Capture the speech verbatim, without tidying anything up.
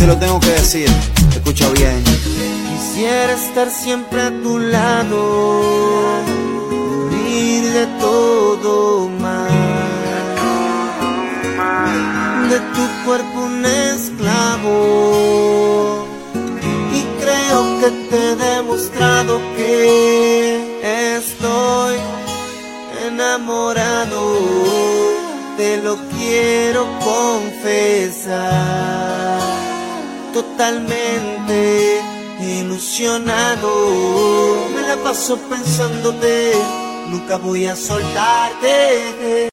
te lo tengo que decir, escucha bien. Quisiera estar siempre a tu lado, vivir de todo más, de tu cuerpo un esclavo. Y creo que te he demostrado que estoy enamorado, te lo quiero confesar, totalmente ilusionado. Me la paso pensándote, nunca voy a soltarte.